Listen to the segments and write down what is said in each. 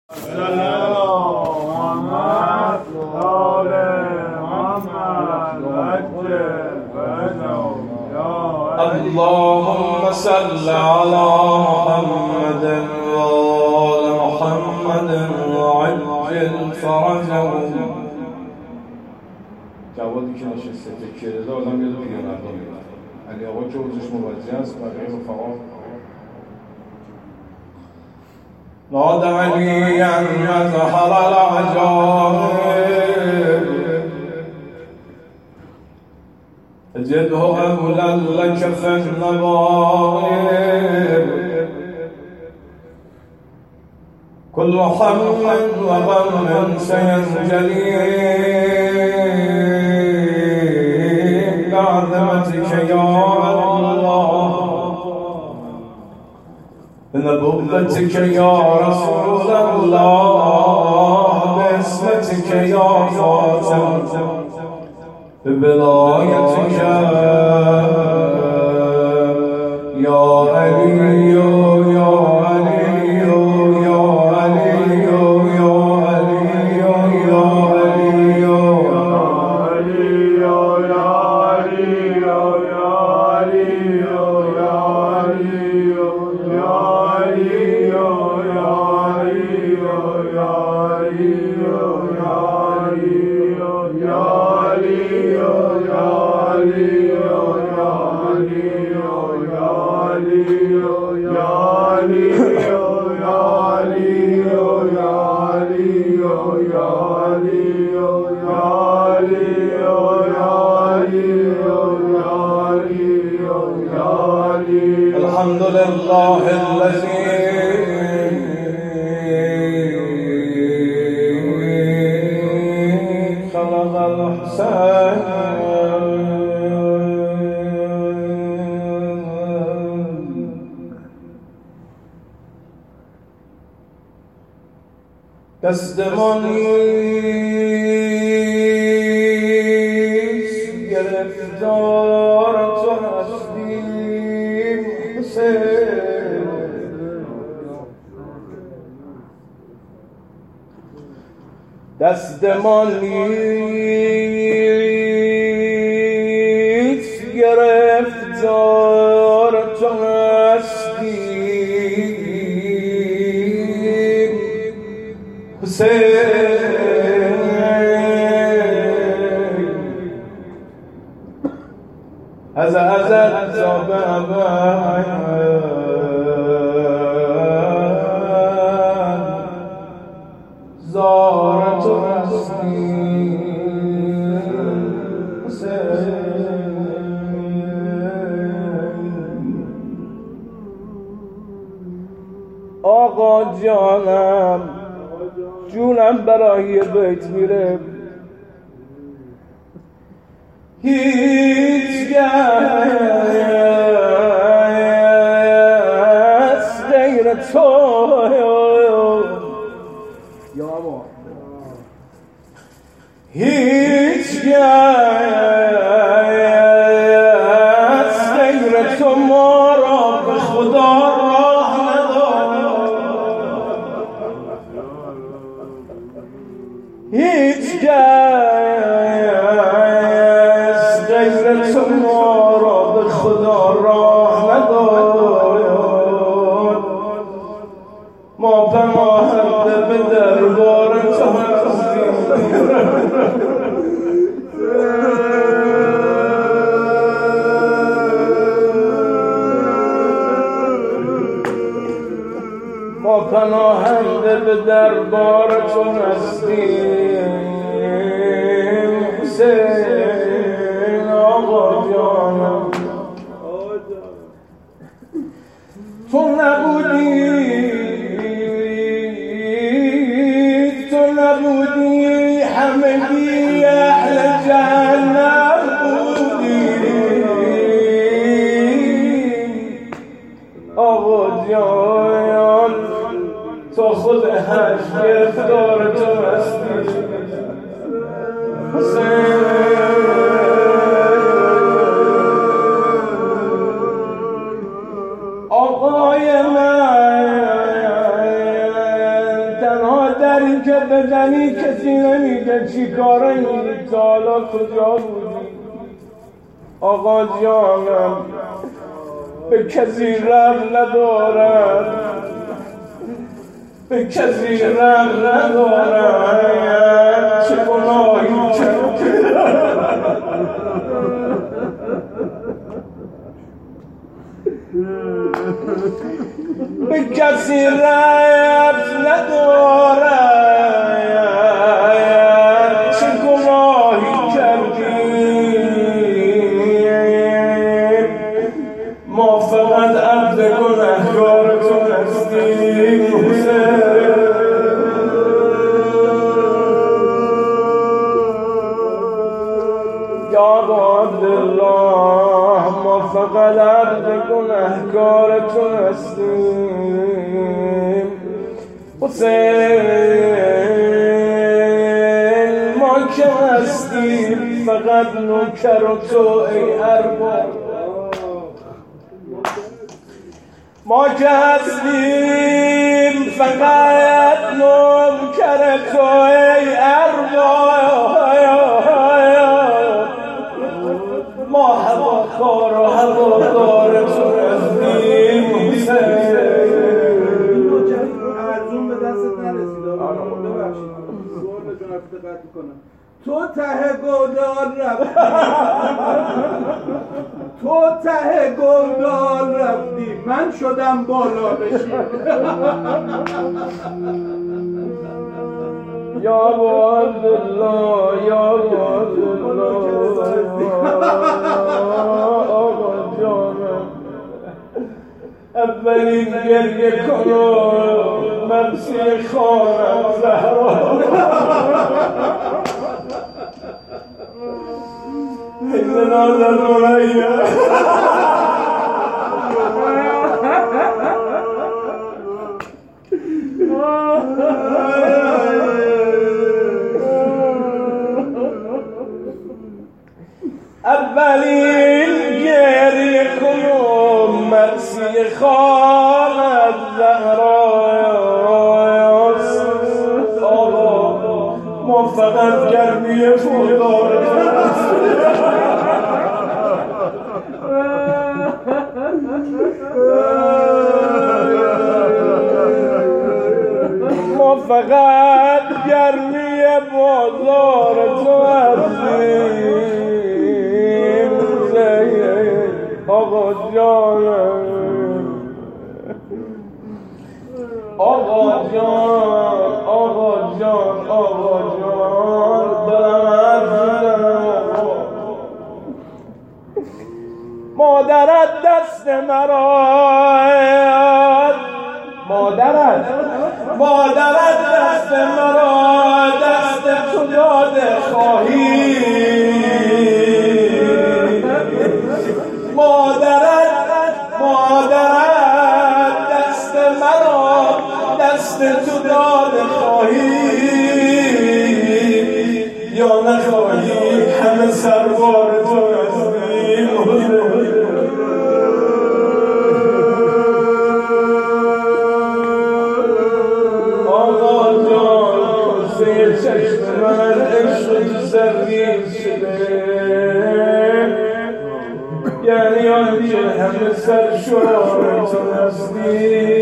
اللهم صل على محمد وآل محمد وعجل فرجهم. جوادی که نشسته تکیه داده آدم یاد پیرمردان میاد. علی آقا که عضوش موجه است بقیه رفقا نادى عليا مظهر العجائب جده أولى لك في النوائب كل هم وغم سينجلي بعظمتك يا الله بنبوتك يا رسول الله باسمتك يا فاطم بولايتك يا علي يا علي يا علي يا علي يا الحمد لله الذي خلق الحسين دستمانیست گرفتار تو هستیم حسین دستمانیست گرفتار تو هستیم حسین از ازل تا به ابد زار تو هستیم حسین آقا جانم جونم برای بیت میره هیچ کس غیر تو یا بابا هیچ کس غیر تو ما را به خدا راه نداد هیچ کس غیر تو ما را به خدا راه نداد ما پناهنده به دربار تو هستیم ما پناهنده به دربار تو هستیم حسین آقا جانم تو نبودی همگی اهل جهنم بودی آقا جان تو خود هش گرفتار تو هستی حسین آقای من تنها دری که بزنی کسی نمیگه چی کاره تا حالا کجا بودی آقا جانم به کسی رحم ندارد به کسی رحم ندارد چه گناهی کرد به کسی رحم ندارد چه گناهی کردی ما فقط عبد گنهکار تو هستیم یا عبدالله ما فقط عبد گنهکار تو هستیم حسین ما که هستیم فقط نوکر و تو ای ارباب ما که هستیم فقط نوکر تو ای ارباب ما هواخوار و هوادار تو هستیم ارزون به دستت نرسید ببخشید سوال جناب دقت میکنم تو ته گلدان رفتی تو ته گلدان رفتی من شدم بالا بشی یا عبدالله یا عبدالله آقا جانم اولین گریه کنو مرسی خانم زهرا این نازل مریا اولین گریه کنم مرسی خانم زهرا آقا ما فقط گرمی فولاد ما فقط گرمی بازار تو هستیم آقا جانم آقا جان آقا جان آقا جان مادرت دست مرا مادرت دست مرا دست تو داده خواهی مادرت دست مرا دست تو داده خواهی یا نخواهی همه سربار تو هستیم آقا جان کسه چشم من عشق سرریز شده یعنی آنچه همه سرشار تو هستی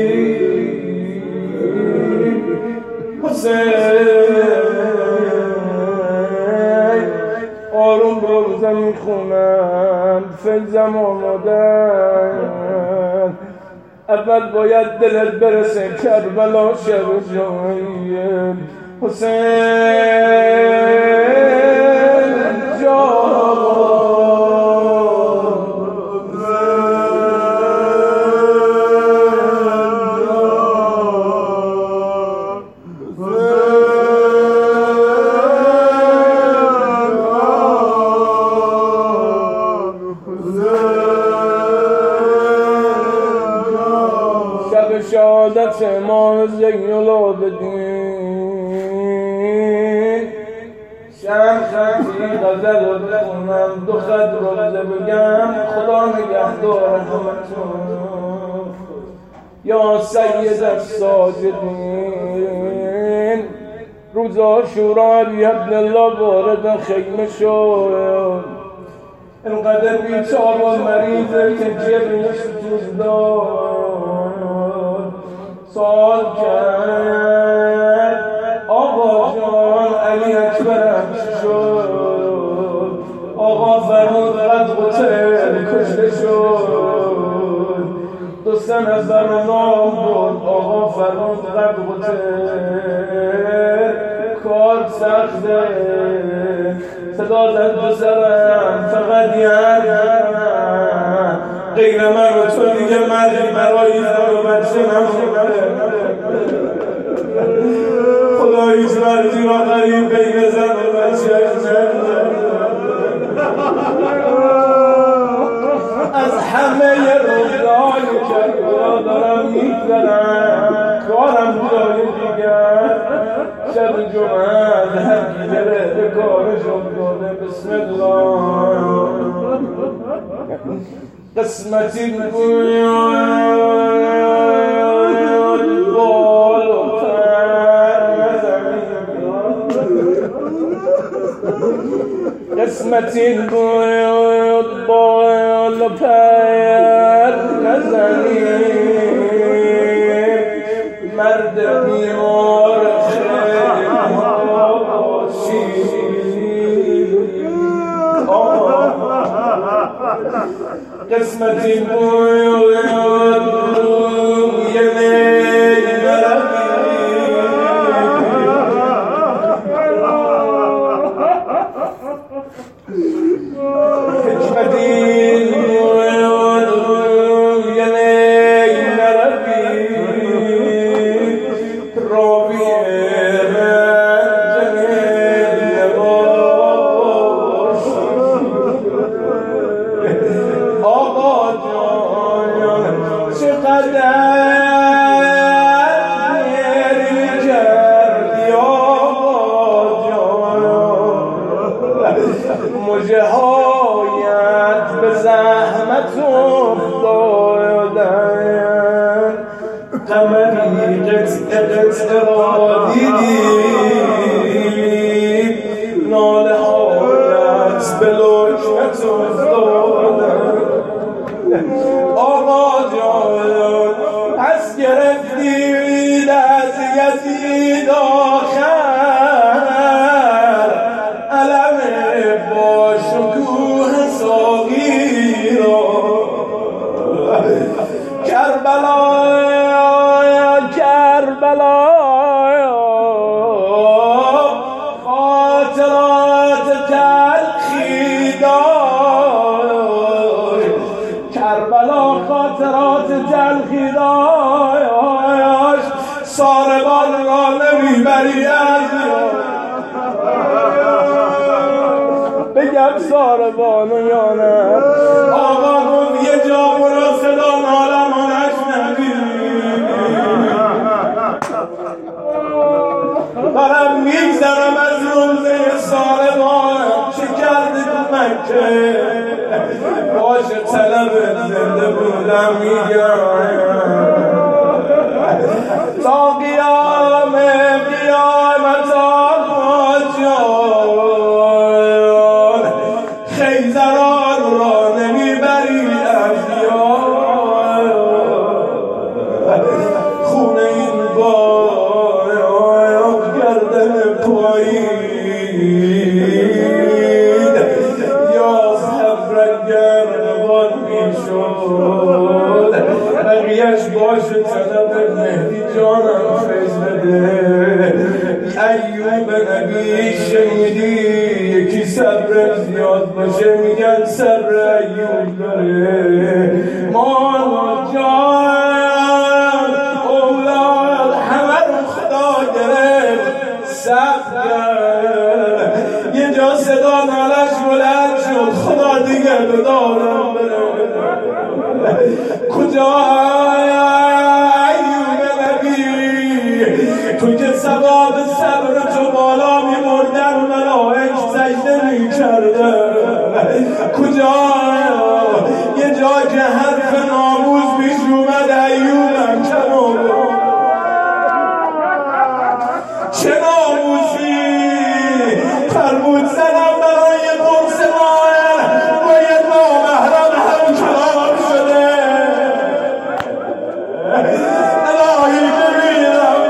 حسین آروم روزه میخونم فیضم آمدن اول باید دلت برسه کربلا شب جایی حسین جان شهادت امام زینالا بدین چند خطی غزل رو بخونم دو خط رو بگم خدا نگهدار همتون یا سید الساجدین روز عاشورا علی ابن الله وارد خیمه شد. انقدر بی‌تاب و مریضه که جبینش سوز داد. سوال کرد آقا جان علی اکبرم چی شد؟ آقا فرمود قد قتل کشته شد. 2 سنه بر نام بود آقا فرمود قد قتل کار سخته. صدا زد 2 سرم فقط غیر من و تو دیگه مردی برای زن و بچه نمونه. خداییش مردی را قریب بین زن و بچه از همه روزای کربلا دارم میگذرم. کارم جای دیگر شب جمعه هر کی گره به کارش افتاده. بسم الله. قسمتی بود بال و پر نزنیم. قسمتی بود بال و پر نزنیم. مرد بیمار خیلی باشی. قسمتی بود یه نیل مرمی. حکمتی بود یه نیل مرمی. راوی رنج نباش. آقا جان چقدر گری کردی آقا جان. مژه هایت به زحمت افتادن. قمری قطعه قطعه را دیدیم. ناله هایت به لکمت افتادن. آقا جان پس گرفتید از یزید آخر علم با شکوه ساقی را. کربلا کربلا خاطرات تلخی داشت. کربلا خاطرات تلخی داشت. ساربان را نمیبری از بگم ساربانو یا نه. آقا گفت یه جا برو صدا نالمو نشنوی. دارم میگذرم از روزه ساربان. چه کردی تو مکه؟ باشه طلب زنده بودم میگم تا قیام قیامت آقا جان. خیزران را نمیبری از یاد. خونه این باید گردن پایید یا صبر گردبان میشد. بقیهش باشه طلب مهدی جانم فیض بده. ایوب نبی شنیدی یکی صبر زیاد باشه میگن صبر ایوب داره. مالا جان اولاد همه رو خدا گرفت صبر کرد. یه جا صدا نالش بلند شد خدا دیگه به دارم بره. کجا ایوب نبی تو که ثواب صبر تو بالا میبردن ملائک سجده میکردن. کجا یه جا که حرف ناموز پیش اومد ایوبم کم چه ناموسی تربود زنم برای قرص ماهر باید نامحرم هم کلام شده الهی ببینم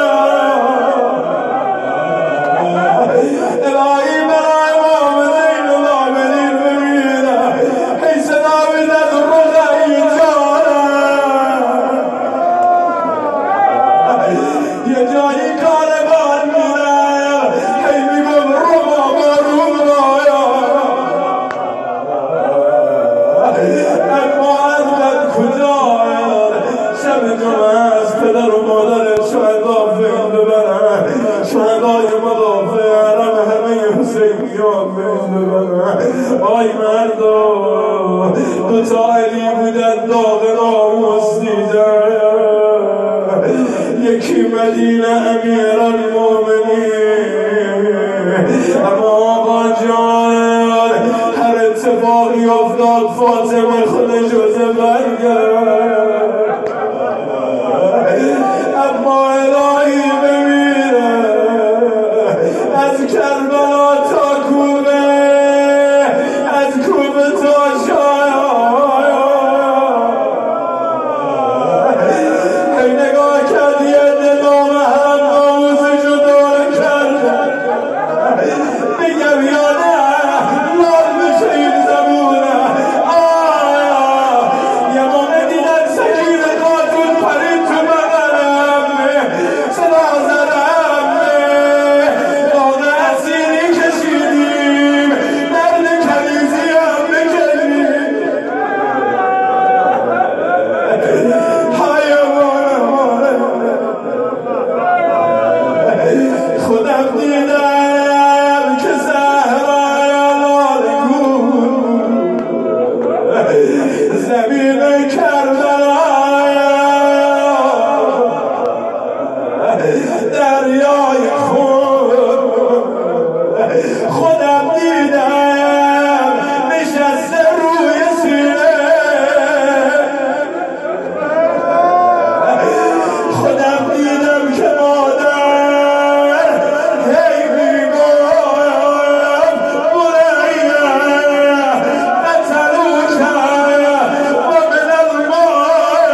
الهی برای امام زین العابدین ببینم حیث ناوید از رضعی جانم یه جایی کارگان میرم هی میگم روما اما احمد کجاید شب جمعه از پدر و مادر شهدا فیل ببرن شهدای مدافع حرم همه حسینیان فیل ببرن آی مردا دوتا علی بودن داغ ناموس دیدن یکی مدینه امیرالمومنین اما آقا جان هر اتفاقی افتاد فاطمه خودشو برگرد اما الهی ببینه از کربلا تا کوبه از کوبه تا شاید هی نگاه کرد یه نظام هم ناموزشو داره کرد میگم یا نه لال بشه این زبونه یه موقع دیدن سکین قاتل پرید تو بغلم صدا زدم داغ اسیری کشیدیم درد کنیزی هم بکشیم خودم دیدم که زهرای لالگون زمین کربلای دریای خون خودم دیدم نشسته روی سینه خودم دیدم که مادر هی میگفت بنیه نتلوک و من الماء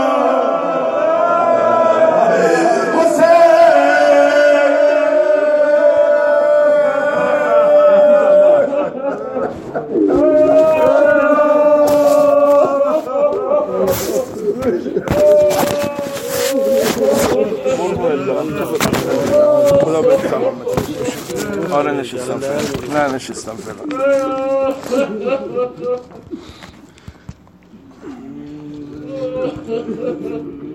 خدا باید سلامت آره نشستم فعلا نه نشستم فعلا